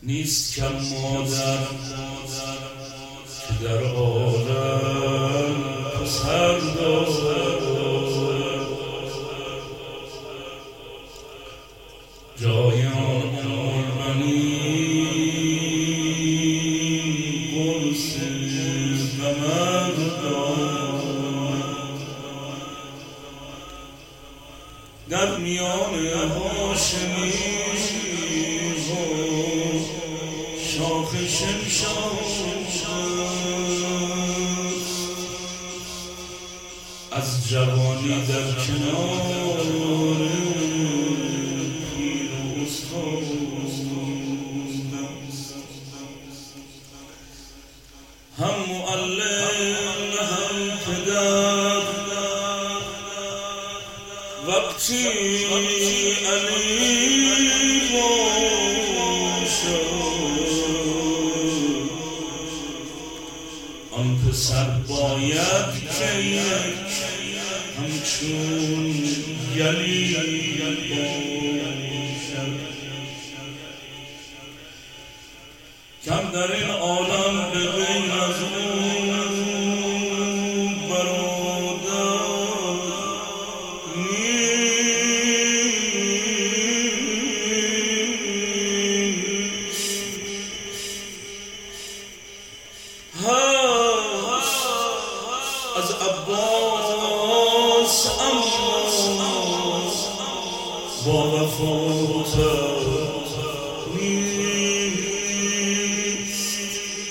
نیست کم مادر که در عالم پسر دارد. جای آن منی قرص قمر دارد. در میان هاشمی شاخ شمشاد از جوانی در کنار پیر و استاد. هم معلم هم پدر وقتی علی آن پسر باید که همچون یلی باشد. کم در این عالم به غیر از اون برادر از عباس اما با وفاتر نیست.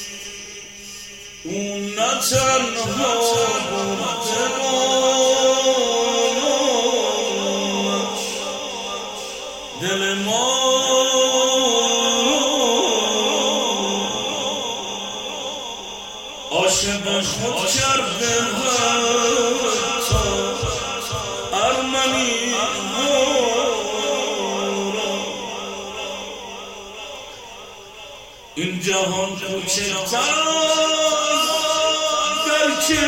اون نه تنها برده بالامش دل ما عاشق خود کرده حتی ارمنی ها را. این جهان کوچکتر در که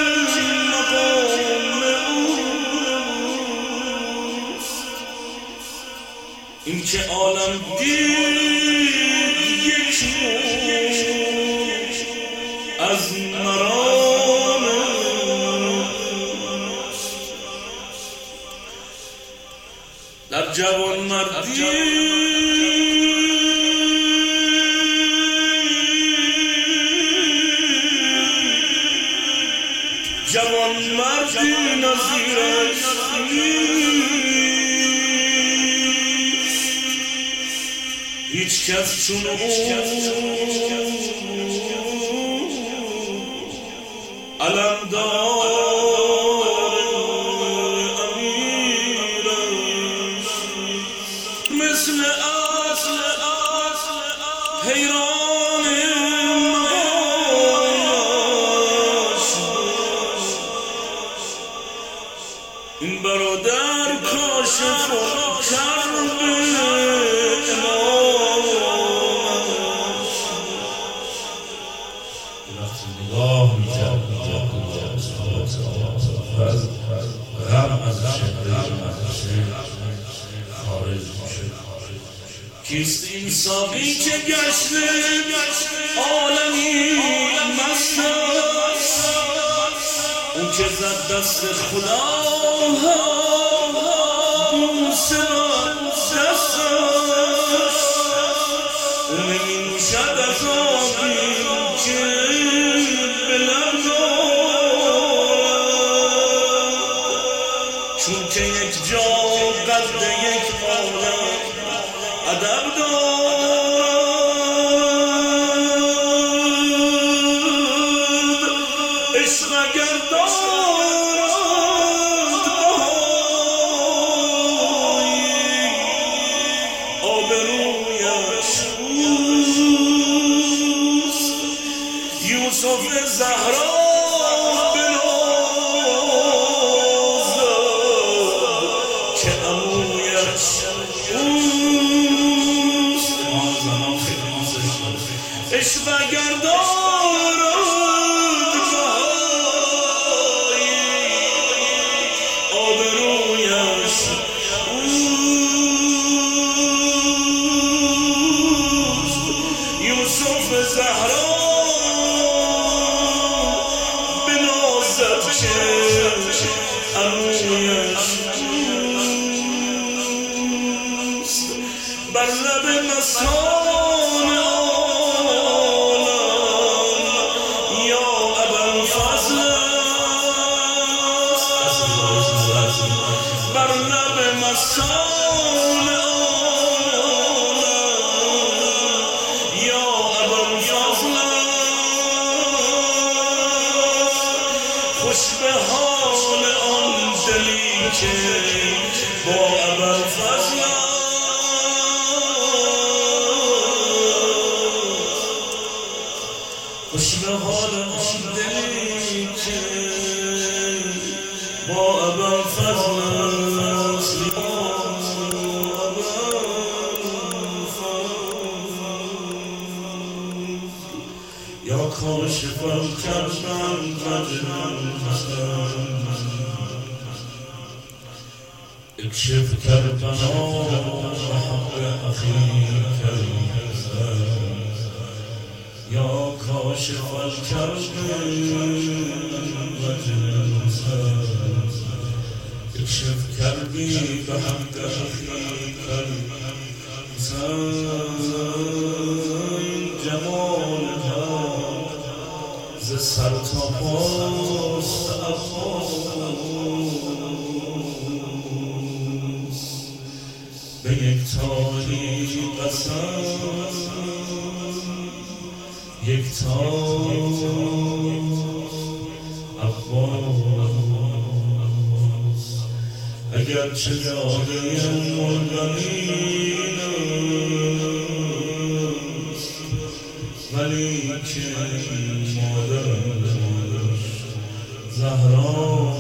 مقام اوست. این که عالم دید یک از مرام در جوان مردی جوان مردی نظیرش نیست. هیچ کس چون او علمدار امیرش مثل اصل حیران مقامش. این برادر کاشف و کرب امامش. وقتی نگاه میکرد غم از شهر خارج میشه. کیست این ساقی که گشته عالمی مست است؟ اون که زد دست خدا بوسه دستش. اون نمی نوشد از آبی که به لب چون که یک جا قد یک عالم ادب داد. عشق اگر دارد بهایی آبرویش اوست. یوسف زهرا عشق اگر دارد بهایی آبرویش اوست. لب مسان عالم یا ابوالفضل بر لب مسان عالم یا ابوالفضل خوش به حال آن دلی که با ابوالفضل خوش به حال آن دلی که با ابوالفضل یا کاشف الکرب اکشف کربنا بحق اخیک یا کاشف الکرب اکشف کربی بحق اخیک جمالها ز سر تا پاست به یک تاری قسم یک تار عباس اگرچه داده مردنین است ولی که مادرش زهرا